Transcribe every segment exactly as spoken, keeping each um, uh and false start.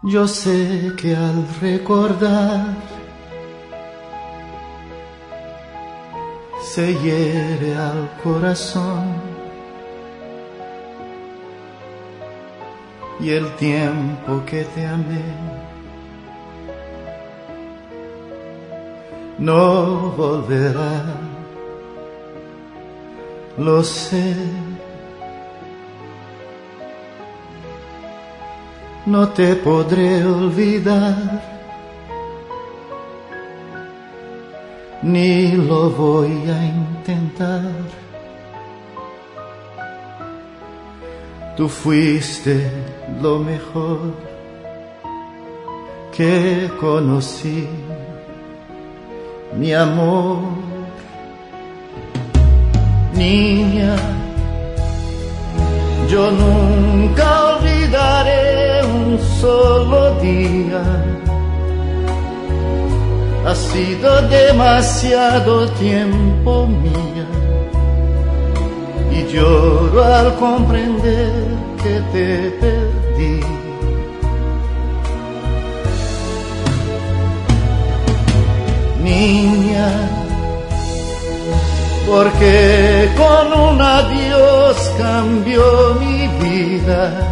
Yo sé que al recordar se hiere al corazón y el tiempo que te amé no volverá, lo sé. No te podré olvidar, ni lo voy a intentar. Tú fuiste lo mejor que conocí, mi amor. Niña, yo nunca olvidaré un solo día. Ha sido demasiado tiempo mía y lloro al comprender que te perdí. Niña, porque con un adiós cambió mi vida.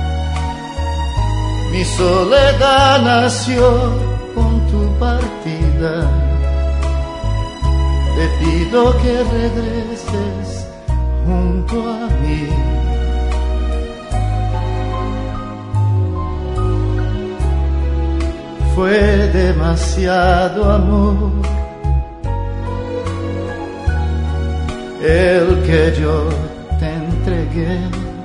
Mi soledad nació con tu partida. Te pido que regreses junto a mí. Fue demasiado amor el que yo te entregué.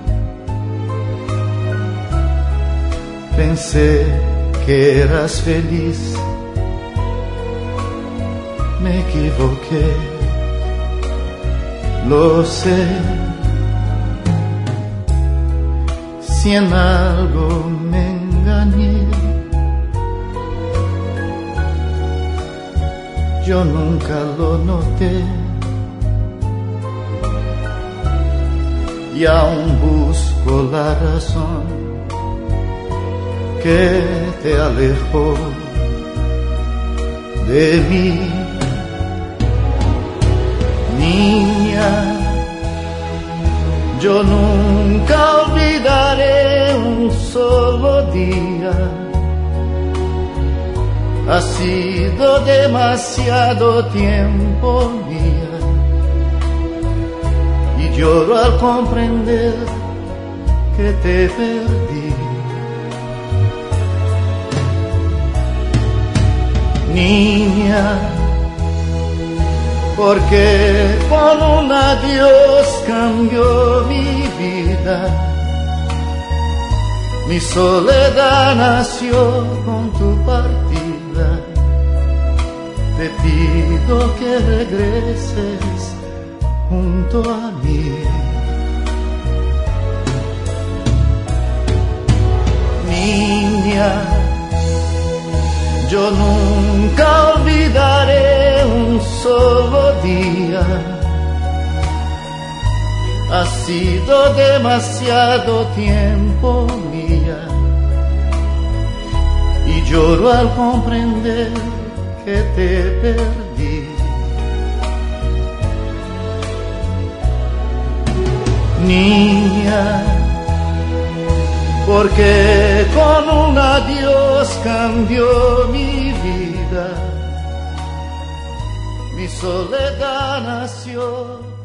Pensé que eras feliz, me equivoqué, lo sé. Si en algo me engañé, yo nunca lo noté. Y aún busco la razón que te alejó de mí. Niña, yo nunca olvidaré un solo día. Ha sido demasiado tiempo mía y lloro al comprender que te perdí. Niña, porque con un adiós cambió mi vida. Mi soledad nació con tu partida. Te pido que regreses junto a mí. Niña, yo nunca olvidaré un solo día. Ha sido demasiado tiempo mía y lloro al comprender que te perdí. Niña, porque con un adiós cambió mi vida. Mi soledad nació